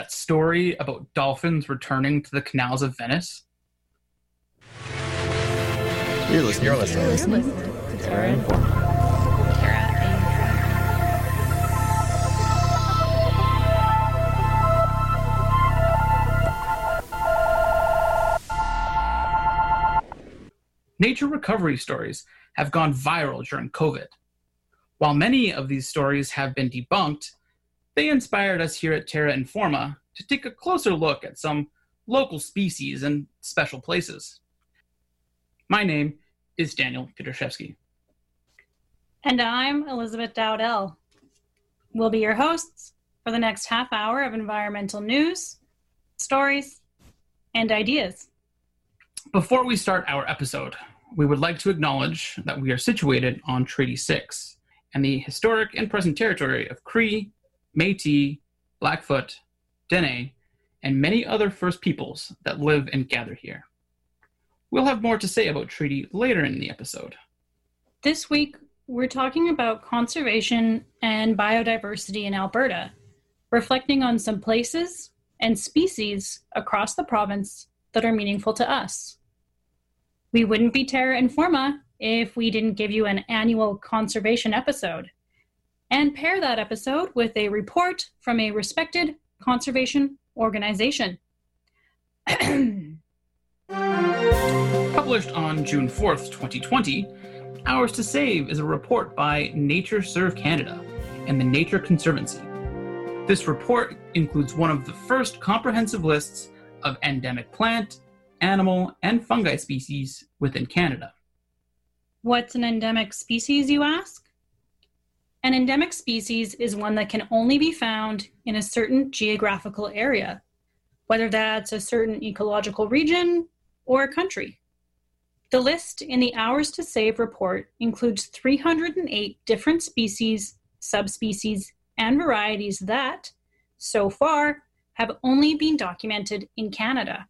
That story about dolphins returning to the canals of Venice? You're listening to Terra Informa. Nature recovery stories have gone viral during COVID. While many of these stories have been debunked, they inspired us here at Terra Informa to take a closer look at some local species and special places. My name is Daniel Petershevsky. And I'm Elizabeth Dowdell. We'll be your hosts for the next half hour of environmental news, stories, and ideas. Before we start our episode, we would like to acknowledge that we are situated on Treaty 6 and the historic and present territory of Cree, Métis, Blackfoot, Dene, and many other First Peoples that live and gather here. We'll have more to say about Treaty later in the episode. This week, we're talking about conservation and biodiversity in Alberta, reflecting on some places and species across the province that are meaningful to us. We wouldn't be Terra Informa if we didn't give you an annual conservation episode, and pair that episode with a report from a respected conservation organization. Published on June 4th, 2020, Hours to Save is a report by Nature Serve Canada and the Nature Conservancy. This report includes one of the first comprehensive lists of endemic plant, animal, and fungi species within Canada. What's an endemic species, you ask? An endemic species is one that can only be found in a certain geographical area, whether that's a certain ecological region or a country. The list in the Hours to Save report includes 308 different species, subspecies, and varieties that, so far, have only been documented in Canada.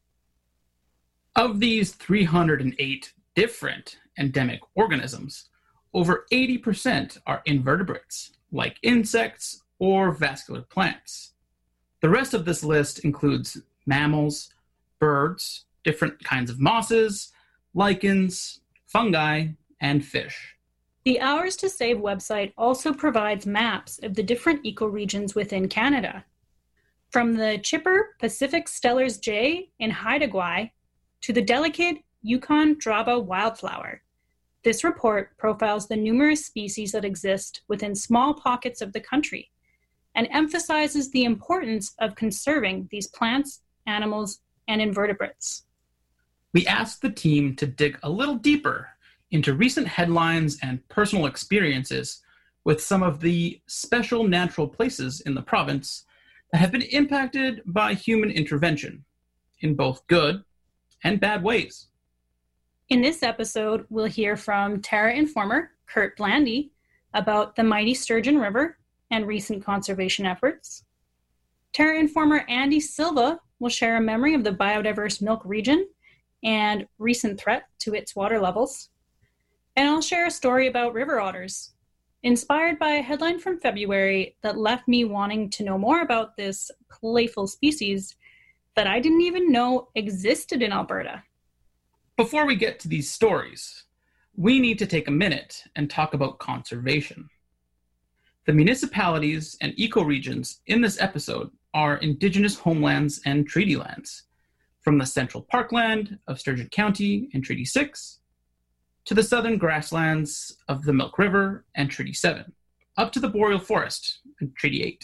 Of these 308 different endemic organisms, over 80% are invertebrates, like insects or vascular plants. The rest of this list includes mammals, birds, different kinds of mosses, lichens, fungi, and fish. The Hours to Save website also provides maps of the different ecoregions within Canada. From the chipper Pacific Steller's jay in Haida Gwaii to the delicate Yukon draba wildflower. This report profiles the numerous species that exist within small pockets of the country and emphasizes the importance of conserving these plants, animals, and invertebrates. We asked the team to dig a little deeper into recent headlines and personal experiences with some of the special natural places in the province that have been impacted by human intervention in both good and bad ways. In this episode, we'll hear from Terra Informer Kurt Blandy about the mighty Sturgeon River and recent conservation efforts. Terra Informer Andy Silva will share a memory of the biodiverse Milk region and recent threat to its water levels. And I'll share a story about river otters, inspired by a headline from February that left me wanting to know more about this playful species that I didn't even know existed in Alberta. Before we get to these stories, we need to take a minute and talk about conservation. The municipalities and ecoregions in this episode are Indigenous homelands and treaty lands, from the central parkland of Sturgeon County in Treaty 6 to the southern grasslands of the Milk River and Treaty 7, up to the boreal forest in Treaty 8.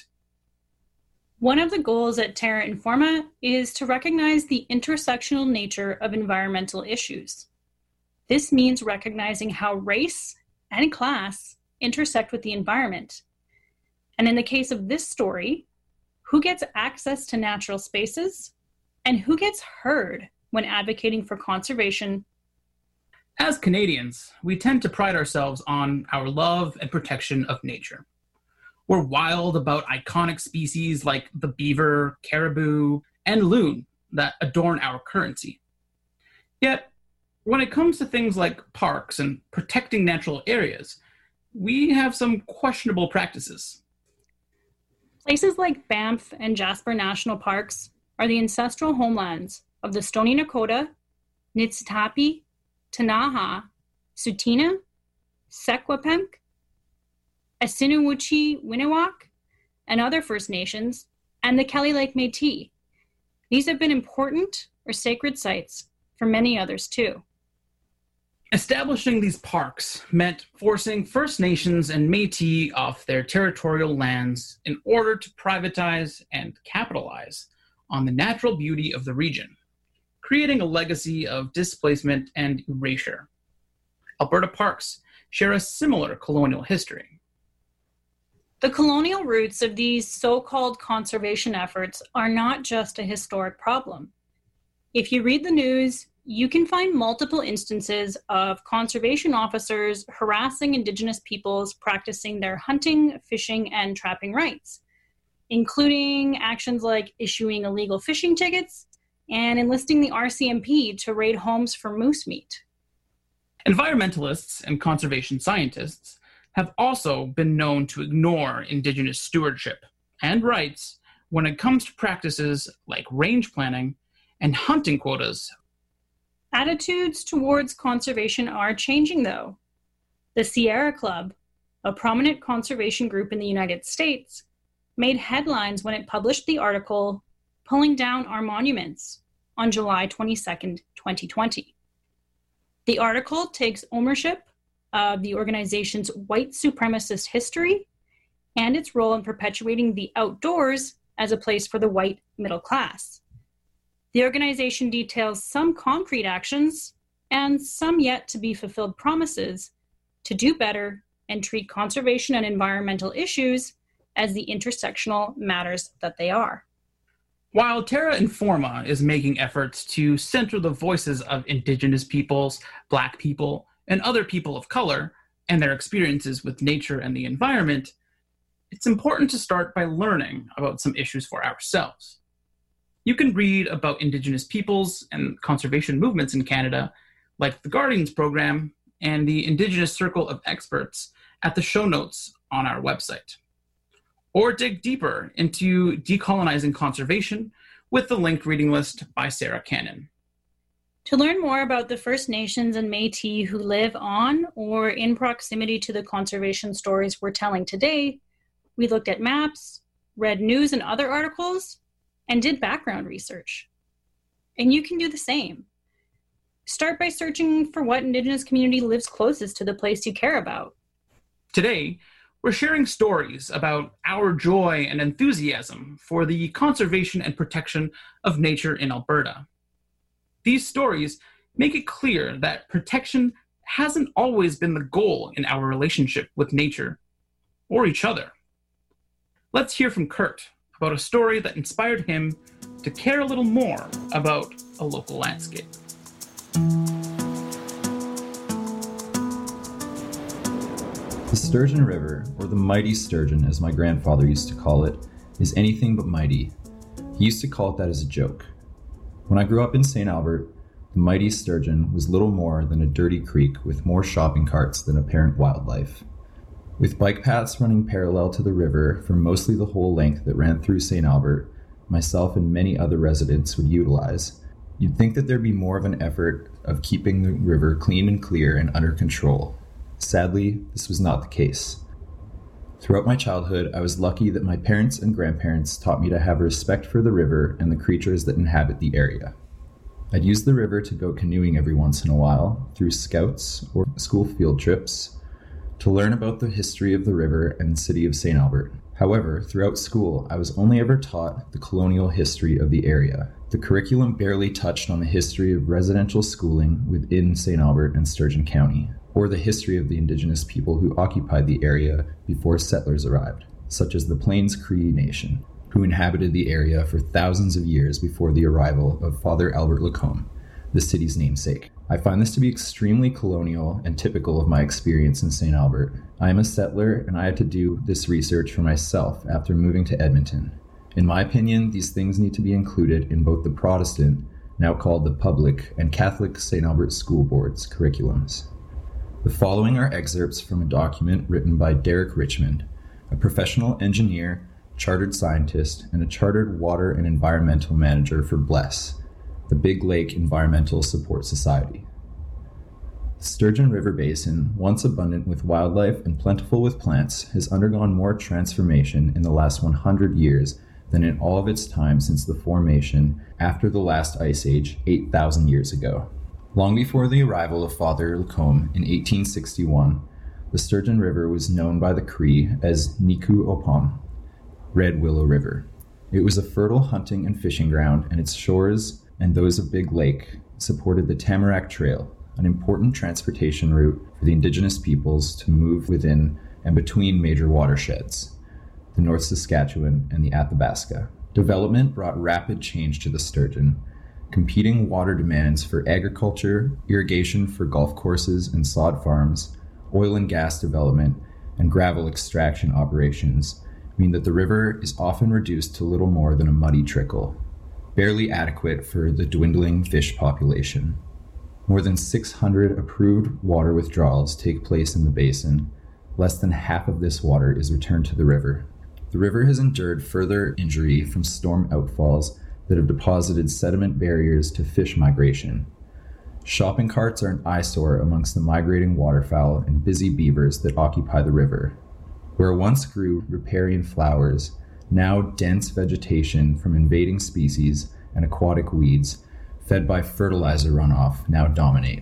One of the goals at Terra Informa is to recognize the intersectional nature of environmental issues. This means recognizing how race and class intersect with the environment. And in the case of this story, who gets access to natural spaces and who gets heard when advocating for conservation. As Canadians, we tend to pride ourselves on our love and protection of nature. We're wild about iconic species like the beaver, caribou, and loon that adorn our currency. Yet, when it comes to things like parks and protecting natural areas, we have some questionable practices. Places like Banff and Jasper National Parks are the ancestral homelands of the Stoney Nakoda, Niitsitapi, Ktunaxa, Tsuut'ina, Secwepemc, Assiniboine-Winewak, and other First Nations, and the Kelly Lake Métis. These have been important or sacred sites for many others too. Establishing these parks meant forcing First Nations and Métis off their territorial lands in order to privatize and capitalize on the natural beauty of the region, creating a legacy of displacement and erasure. Alberta parks share a similar colonial history. The colonial roots of these so-called conservation efforts are not just a historic problem. If you read the news, you can find multiple instances of conservation officers harassing Indigenous peoples practicing their hunting, fishing, and trapping rights, including actions like issuing illegal fishing tickets and enlisting the RCMP to raid homes for moose meat. Environmentalists and conservation scientists have also been known to ignore Indigenous stewardship and rights when it comes to practices like range planning and hunting quotas. Attitudes towards conservation are changing, though. The Sierra Club, a prominent conservation group in the United States, made headlines when it published the article "Pulling Down Our Monuments" on July 22, 2020. The article takes ownership of the organization's white supremacist history and its role in perpetuating the outdoors as a place for the white middle class. The organization details some concrete actions and some yet to be fulfilled promises to do better and treat conservation and environmental issues as the intersectional matters that they are. While Terra Informa is making efforts to center the voices of Indigenous peoples, Black people, and other people of color and their experiences with nature and the environment, it's important to start by learning about some issues for ourselves. You can read about Indigenous peoples and conservation movements in Canada, like the Guardians program and the Indigenous Circle of Experts, at the show notes on our website. Or dig deeper into decolonizing conservation with the linked reading list by Sarah Cannon. To learn more about the First Nations and Métis who live on or in proximity to the conservation stories we're telling today, we looked at maps, read news and other articles, and did background research. And you can do the same. Start by searching for what Indigenous community lives closest to the place you care about. Today, we're sharing stories about our joy and enthusiasm for the conservation and protection of nature in Alberta. These stories make it clear that protection hasn't always been the goal in our relationship with nature or each other. Let's hear from Kurt about a story that inspired him to care a little more about a local landscape. The Sturgeon River, or the mighty sturgeon as my grandfather used to call it, is anything but mighty. He used to call it that as a joke. When I grew up in St. Albert, the mighty sturgeon was little more than a dirty creek with more shopping carts than apparent wildlife. With bike paths running parallel to the river for mostly the whole length that ran through St. Albert, myself and many other residents would utilize, you'd think that there'd be more of an effort of keeping the river clean and clear and under control. Sadly, this was not the case. Throughout my childhood, I was lucky that my parents and grandparents taught me to have respect for the river and the creatures that inhabit the area. I'd use the river to go canoeing every once in a while, through scouts or school field trips, to learn about the history of the river and city of St. Albert. However, throughout school, I was only ever taught the colonial history of the area. The curriculum barely touched on the history of residential schooling within St. Albert and Sturgeon County, or the history of the Indigenous people who occupied the area before settlers arrived, such as the Plains Cree Nation, who inhabited the area for thousands of years before the arrival of Father Albert Lacombe, the city's namesake. I find this to be extremely colonial and typical of my experience in St. Albert. I am a settler, and I had to do this research for myself after moving to Edmonton. In my opinion, these things need to be included in both the Protestant, now called the public, and Catholic St. Albert School Board's curriculums. The following are excerpts from a document written by Derek Richmond, a professional engineer chartered scientist, and a chartered water and environmental manager for BLESS, the Big Lake Environmental Support Society. The Sturgeon River Basin, once abundant with wildlife and plentiful with plants, has undergone more transformation in the last 100 years than in all of its time since the formation after the last ice age 8,000 years ago. Long before the arrival of Father Lacombe in 1861, the Sturgeon River was known by the Cree as Niku Opom, Red Willow River. It was a fertile hunting and fishing ground, and its shores and those of Big Lake supported the Tamarack Trail, an important transportation route for the indigenous peoples to move within and between major watersheds, the North Saskatchewan and the Athabasca. Development brought rapid change to the Sturgeon. Competing water demands for agriculture, irrigation for golf courses and sod farms, oil and gas development, and gravel extraction operations mean that the river is often reduced to little more than a muddy trickle, barely adequate for the dwindling fish population. More than 600 approved water withdrawals take place in the basin. Less than half of this water is returned to the river. The river has endured further injury from storm outfalls that have deposited sediment barriers to fish migration. Shopping carts are an eyesore amongst the migrating waterfowl and busy beavers that occupy the river. Where once grew riparian flowers, now dense vegetation from invading species and aquatic weeds fed by fertilizer runoff now dominate.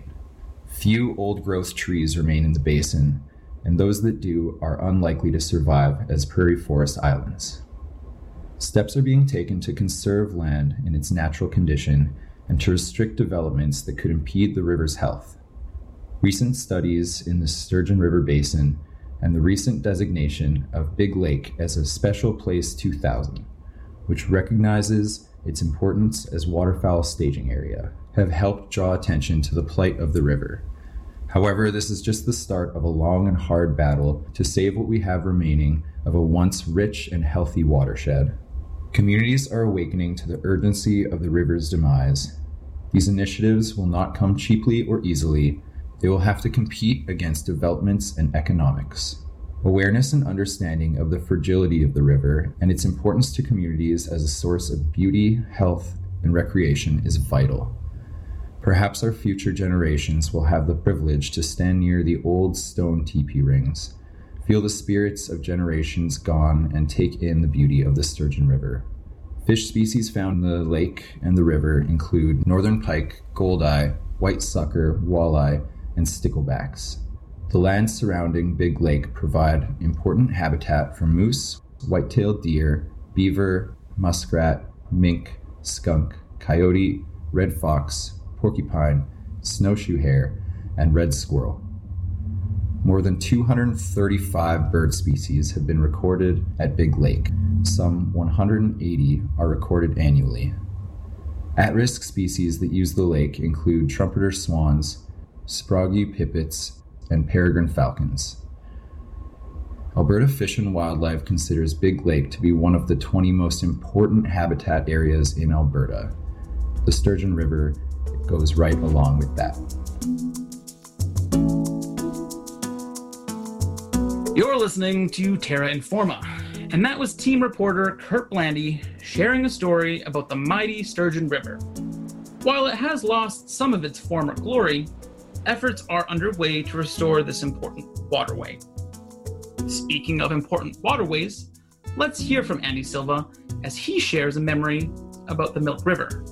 Few old-growth trees remain in the basin, and those that do are unlikely to survive as prairie forest islands. Steps are being taken to conserve land in its natural condition and to restrict developments that could impede the river's health. Recent studies in the Sturgeon River Basin and the recent designation of Big Lake as a Special Place 2000, which recognizes its importance as waterfowl staging area, have helped draw attention to the plight of the river. However, this is just the start of a long and hard battle to save what we have remaining of a once rich and healthy watershed. Communities are awakening to the urgency of the river's demise. These initiatives will not come cheaply or easily. They will have to compete against developments and economics. Awareness and understanding of the fragility of the river and its importance to communities as a source of beauty, health, and recreation is vital. Perhaps our future generations will have the privilege to stand near the old stone teepee rings, feel the spirits of generations gone, and take in the beauty of the Sturgeon River. Fish species found in the lake and the river include northern pike, goldeye, white sucker, walleye, and sticklebacks. The lands surrounding Big Lake provide important habitat for moose, white-tailed deer, beaver, muskrat, mink, skunk, coyote, red fox, porcupine, snowshoe hare, and red squirrel. More than 235 bird species have been recorded at Big Lake. Some 180 are recorded annually. At-risk species that use the lake include trumpeter swans, sproggy pipits, and peregrine falcons. Alberta Fish and Wildlife considers Big Lake to be one of the 20 most important habitat areas in Alberta. The Sturgeon River goes right along with that. You're listening to Terra Informa, and that was team reporter Kurt Blandy sharing a story about the mighty Sturgeon River. While it has lost some of its former glory, efforts are underway to restore this important waterway. Speaking of important waterways, let's hear from Andy Silva as he shares a memory about the Milk River.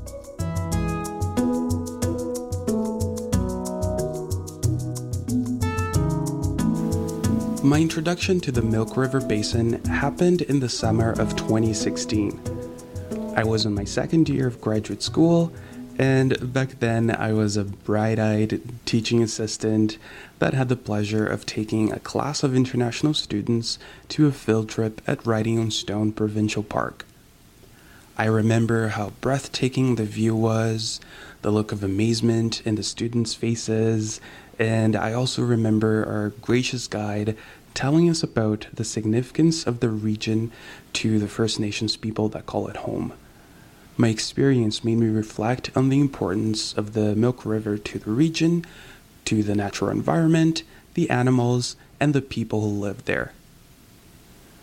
My introduction to the Milk River Basin happened in the summer of 2016. I was in my second year of graduate school, and back then I was a bright-eyed teaching assistant that had the pleasure of taking a class of international students to a field trip at Writing on Stone Provincial Park. I remember how breathtaking the view was, the look of amazement in the students' faces, and I also remember our gracious guide telling us about the significance of the region to the First Nations people that call it home. My experience made me reflect on the importance of the Milk River to the region, to the natural environment, the animals, and the people who live there.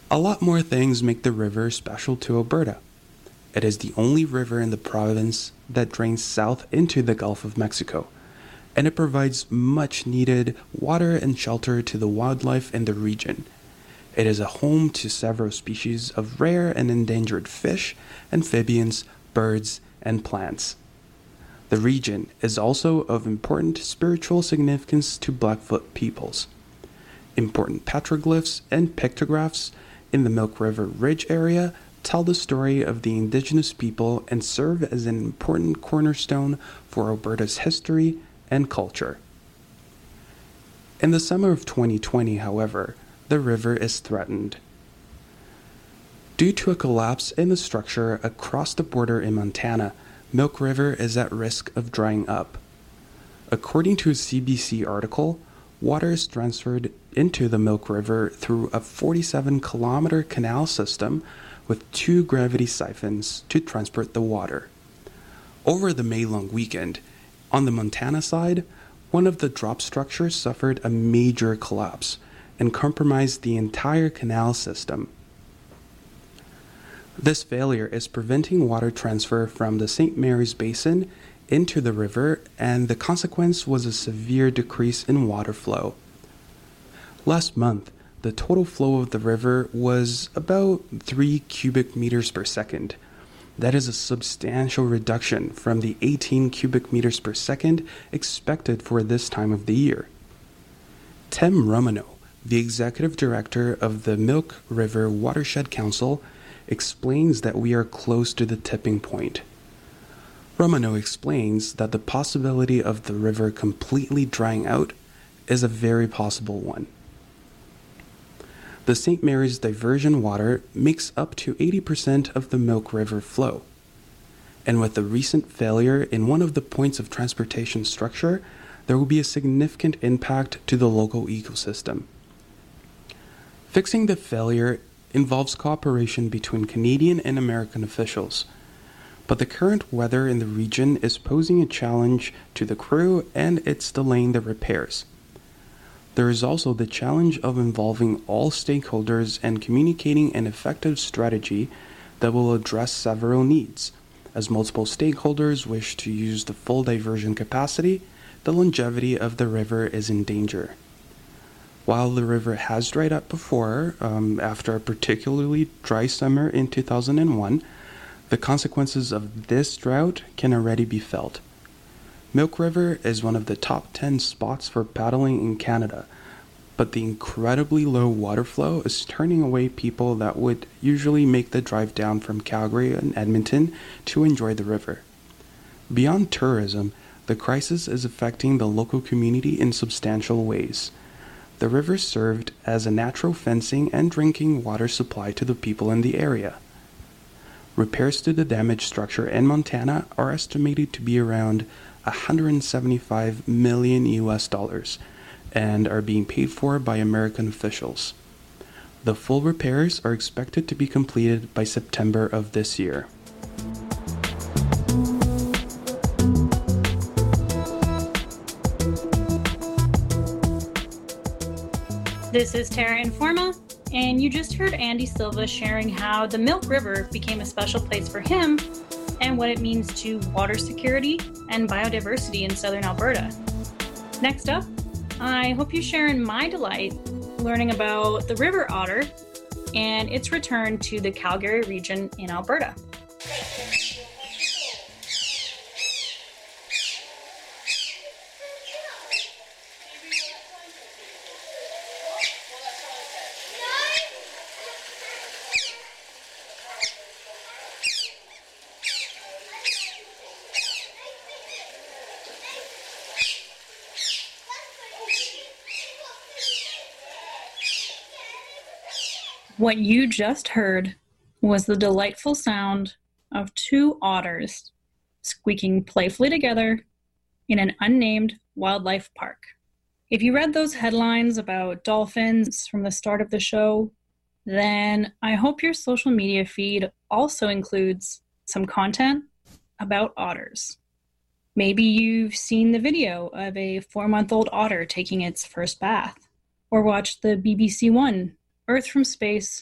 A lot more things make the river special to Alberta. It is the only river in the province that drains south into the Gulf of Mexico, and it provides much needed water and shelter to the wildlife in the region. It is a home to several species of rare and endangered fish, amphibians, birds, and plants. The region is also of important spiritual significance to Blackfoot peoples. Important petroglyphs and pictographs in the Milk River Ridge area tell the story of the Indigenous people and serve as an important cornerstone for Alberta's history and culture. In the summer of 2020, however, the river is threatened. Due to a collapse in the structure across the border in Montana, Milk River is at risk of drying up. According to a CBC article, water is transferred into the Milk River through a 47-kilometer canal system with 2 gravity siphons to transport the water. Over the May long weekend, on the Montana side, one of the drop structures suffered a major collapse and compromised the entire canal system. This failure is preventing water transfer from the St. Mary's Basin into the river, and the consequence was a severe decrease in water flow. Last month, the total flow of the river was about 3 cubic meters per second. That is a substantial reduction from the 18 cubic meters per second expected for this time of the year. Tim Romano, the executive director of the Milk River Watershed Council, explains that we are close to the tipping point. Romano explains that the possibility of the river completely drying out is a very possible one. The St. Mary's diversion water makes up to 80% of the Milk River flow, and with the recent failure in one of the points of transportation structure, there will be a significant impact to the local ecosystem. Fixing the failure involves cooperation between Canadian and American officials, but the current weather in the region is posing a challenge to the crew and it's delaying the repairs. There is also the challenge of involving all stakeholders and communicating an effective strategy that will address several needs. As multiple stakeholders wish to use the full diversion capacity, the longevity of the river is in danger. While the river has dried up before, after a particularly dry summer in 2001, the consequences of this drought can already be felt. Milk River is one of the top 10 spots for paddling in Canada, but the incredibly low water flow is turning away people that would usually make the drive down from Calgary and Edmonton to enjoy the river. Beyond tourism, the crisis is affecting the local community in substantial ways. The river served as a natural fencing and drinking water supply to the people in the area. Repairs to the damaged structure in Montana are estimated to be around $175 million and are being paid for by American officials. The full repairs are expected to be completed by September of this year. This is Terra Informa, and you just heard Andy Silva sharing how the Milk River became a special place for him and what it means to water security and biodiversity in southern Alberta. Next up, I hope you share in my delight learning about the river otter and its return to the Calgary region in Alberta. What you just heard was the delightful sound of 2 otters squeaking playfully together in an unnamed wildlife park. If you read those headlines about dolphins from the start of the show, then I hope your social media feed also includes some content about otters. Maybe you've seen the video of a 4-month-old otter taking its first bath, or watched the BBC One Earth from Space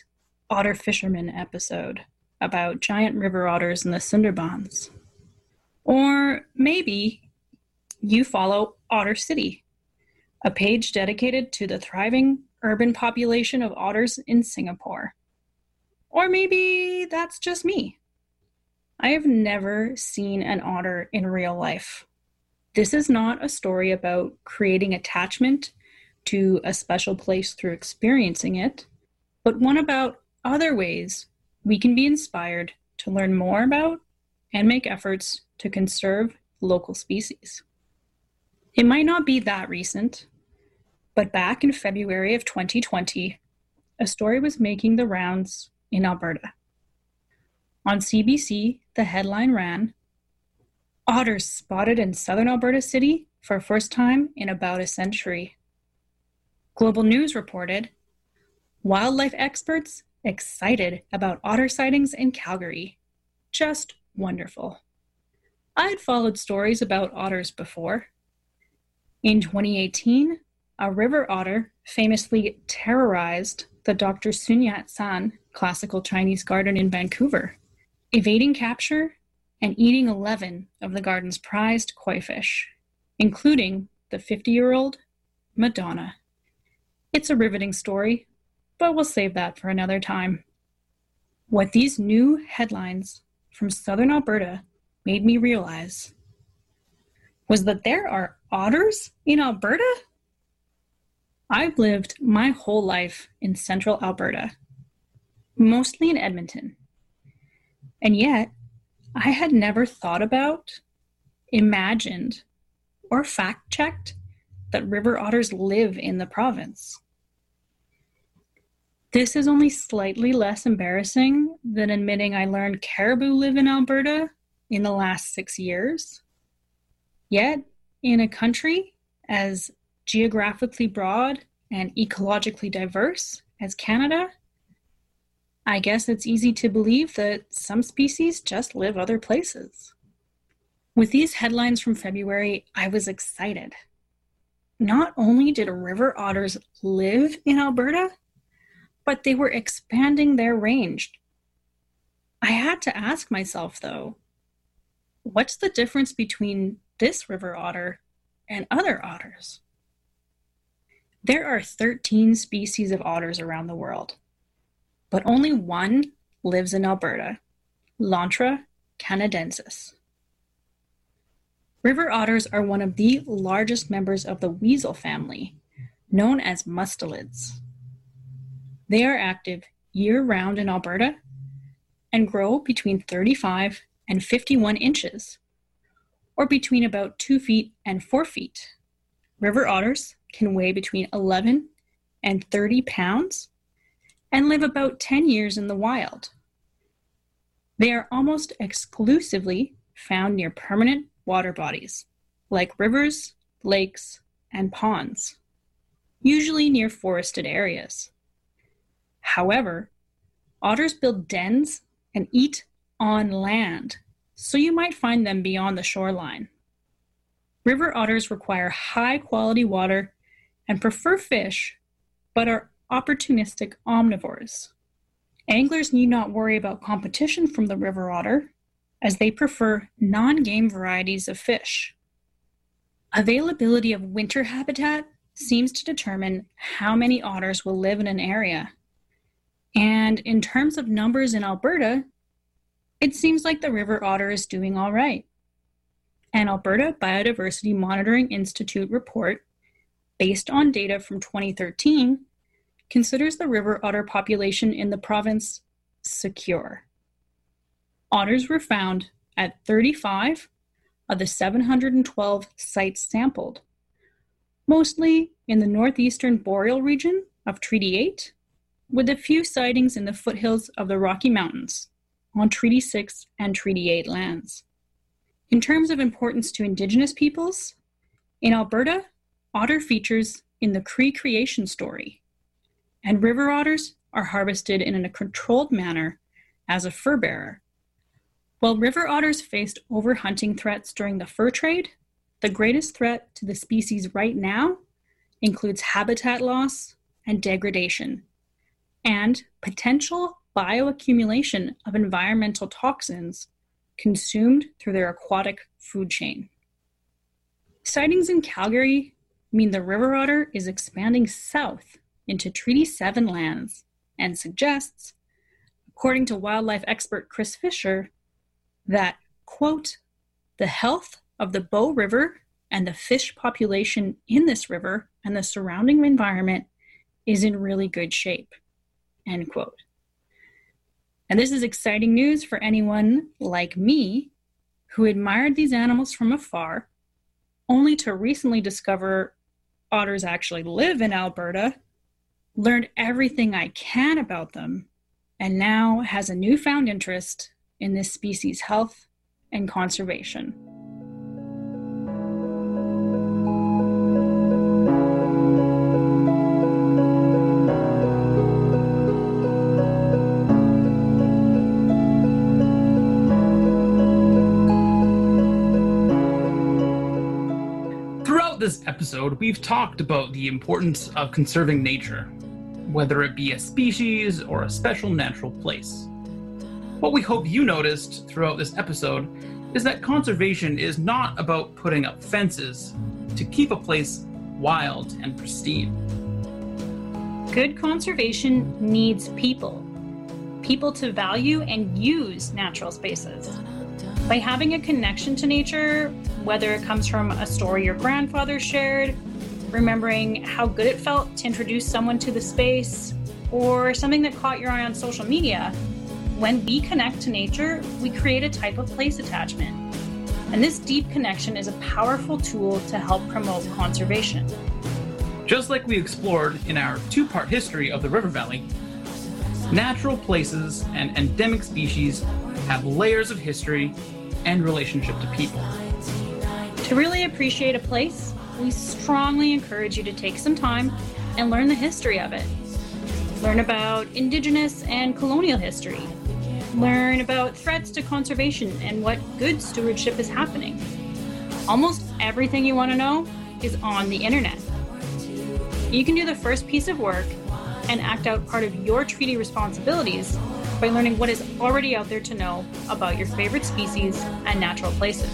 Otter Fisherman episode about giant river otters in the Sundarbans. Or maybe you follow Otter City, a page dedicated to the thriving urban population of otters in Singapore. Or maybe that's just me. I have never seen an otter in real life. This is not a story about creating attachment to a special place through experiencing it, but one about other ways we can be inspired to learn more about and make efforts to conserve local species. It might not be that recent, but back in February of 2020, a story was making the rounds in Alberta. On CBC, the headline ran, "Otters spotted in southern Alberta City for first time in about a century." Global News reported, "Wildlife experts excited about otter sightings in Calgary. Just wonderful." I had followed stories about otters before. In 2018, a river otter famously terrorized the Dr. Sun Yat-sen Classical Chinese Garden in Vancouver, evading capture and eating 11 of the garden's prized koi fish, including the 50-year-old Madonna. It's a riveting story, but we'll save that for another time. What these new headlines from southern Alberta made me realize was that there are otters in Alberta? I've lived my whole life in central Alberta, mostly in Edmonton. And yet, I had never thought about, imagined, or fact-checked that river otters live in the province. This is only slightly less embarrassing than admitting I learned caribou live in Alberta in the last 6 years. Yet, in a country as geographically broad and ecologically diverse as Canada, I guess it's easy to believe that some species just live other places. With these headlines from February, I was excited. Not only did river otters live in Alberta, but they were expanding their range. I had to ask myself, though, what's the difference between this river otter and other otters? There are 13 species of otters around the world, but only one lives in Alberta, Lontra canadensis. River otters are one of the largest members of the weasel family, known as mustelids. They are active year-round in Alberta and grow between 35 and 51 inches, or between about 2 feet and 4 feet. River otters can weigh between 11 and 30 pounds and live about 10 years in the wild. They are almost exclusively found near permanent water bodies, like rivers, lakes, and ponds, usually near forested areas. However, otters build dens and eat on land, so you might find them beyond the shoreline. River otters require high-quality water and prefer fish, but are opportunistic omnivores. Anglers need not worry about competition from the river otter, as they prefer non-game varieties of fish. Availability of winter habitat seems to determine how many otters will live in an area. And in terms of numbers in Alberta, it seems like the river otter is doing all right. An Alberta Biodiversity Monitoring Institute report, based on data from 2013, considers the river otter population in the province secure. Otters were found at 35 of the 712 sites sampled, mostly in the northeastern boreal region of Treaty 8, with a few sightings in the foothills of the Rocky Mountains on Treaty 6 and Treaty 8 lands. In terms of importance to Indigenous peoples, in Alberta, otter features in the Cree creation story, and river otters are harvested in a controlled manner as a fur bearer. While river otters faced overhunting threats during the fur trade, the greatest threat to the species right now includes habitat loss and degradation, and potential bioaccumulation of environmental toxins consumed through their aquatic food chain. Sightings in Calgary mean the river otter is expanding south into Treaty 7 lands and suggests, according to wildlife expert Chris Fisher, that, quote, the health of the Bow River and the fish population in this river and the surrounding environment is in really good shape, end quote. And this is exciting news for anyone like me who admired these animals from afar, only to recently discover otters actually live in Alberta, learned everything I can about them, and now has a newfound interest in this species' health and conservation. Throughout this episode, we've talked about the importance of conserving nature, whether it be a species or a special natural place. What we hope you noticed throughout this episode is that conservation is not about putting up fences to keep a place wild and pristine. Good conservation needs people to value and use natural spaces. By having a connection to nature, whether it comes from a story your grandfather shared, remembering how good it felt to introduce someone to the space, or something that caught your eye on social media, when we connect to nature, we create a type of place attachment. And this deep connection is a powerful tool to help promote conservation. Just like we explored in our two-part history of the River Valley, natural places and endemic species have layers of history and relationship to people. To really appreciate a place, we strongly encourage you to take some time and learn the history of it. Learn about Indigenous and colonial history. Learn about threats to conservation and what good stewardship is happening. Almost everything you want to know is on the internet. You can do the first piece of work and act out part of your treaty responsibilities by learning what is already out there to know about your favorite species and natural places.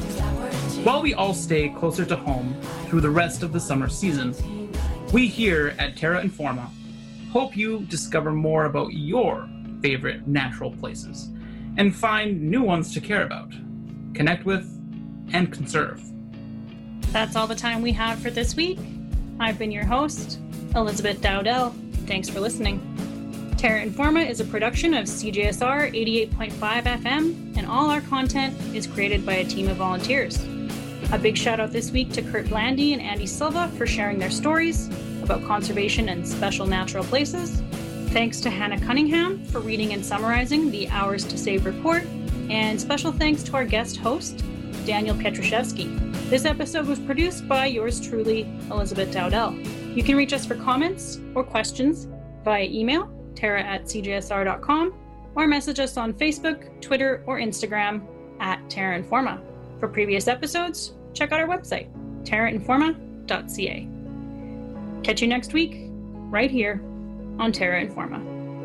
While we all stay closer to home through the rest of the summer season, we here at Terra Informa hope you discover more about your favorite natural places and find new ones to care about, connect with, and conserve. That's all the time we have for this week. I've been your host, Elizabeth Dowdell. Thanks for listening. Terra Informa is a production of CJSR 88.5 FM, and all our content is created by a team of volunteers. A big shout out this week to Kurt Blandy and Andy Silva for sharing their stories about conservation and special natural places. Thanks to Hannah Cunningham for reading and summarizing the Hours to Save report. And special thanks to our guest host, Daniel Pietraszewski. This episode was produced by yours truly, Elizabeth Dowdell. You can reach us for comments or questions via email, terra@cjsr.com, or message us on Facebook, Twitter, or Instagram @Terra Informa. For previous episodes, check out our website, terrainforma.ca. Catch you next week, right here on Terra Informa.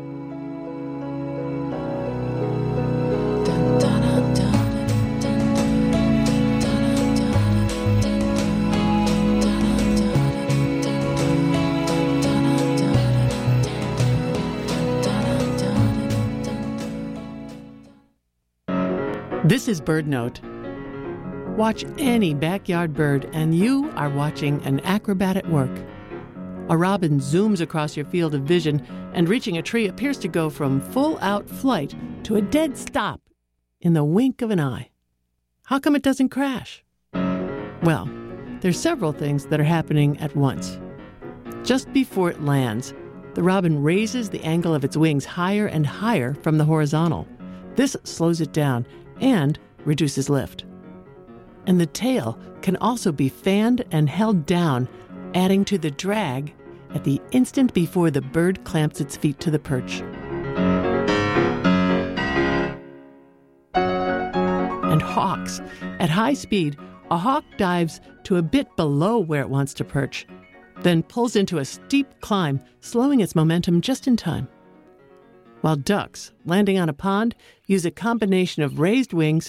This is BirdNote. Watch any backyard bird and you are watching an acrobat at work. A robin zooms across your field of vision and reaching a tree appears to go from full-out flight to a dead stop in the wink of an eye. How come it doesn't crash? Well, there's several things that are happening at once. Just before it lands, the robin raises the angle of its wings higher and higher from the horizontal. This slows it down and reduces lift. And the tail can also be fanned and held down, adding to the drag at the instant before the bird clamps its feet to the perch. And hawks. At high speed, a hawk dives to a bit below where it wants to perch, then pulls into a steep climb, slowing its momentum just in time. while ducks, landing on a pond, use a combination of raised wings